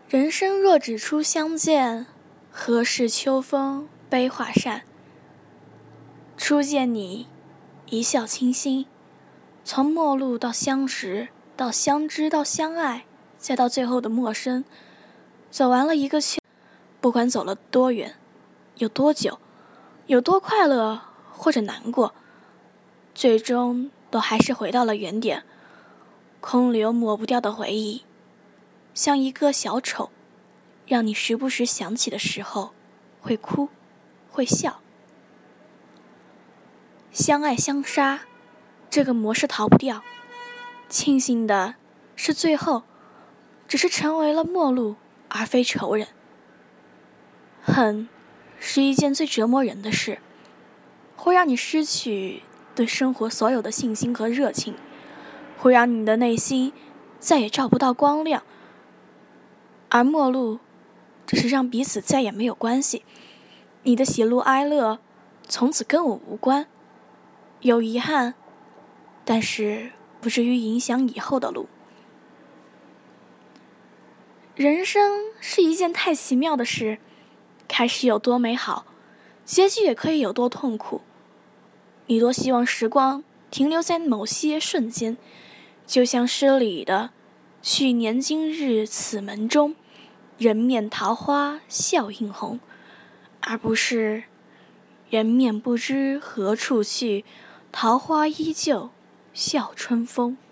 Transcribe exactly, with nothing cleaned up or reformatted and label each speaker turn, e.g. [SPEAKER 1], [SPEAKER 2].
[SPEAKER 1] 人生若只初相见，何事秋风悲画扇。初见你，一笑倾心，从陌路到相识，到相知，到相爱，再到最后的陌生，走完了一个秋。不管走了多远，有多久，有多快乐或者难过，最终都还是回到了原点，空留抹不掉的回忆，像一个小丑，让你时不时想起的时候会哭会笑。相爱相杀这个模式逃不掉，庆幸的是最后只是成为了陌路而非仇人。恨是一件最折磨人的事，会让你失去对生活所有的信心和热情，会让你的内心再也照不到光亮。而陌路只是让彼此再也没有关系，你的喜怒哀乐从此跟我无关，有遗憾，但是不至于影响以后的路。人生是一件太奇妙的事，开始有多美好，结局也可以有多痛苦。你多希望时光停留在某些瞬间，就像诗里的去年今日此门中，人面桃花笑映红，而不是人面不知何处去，桃花依旧笑春风。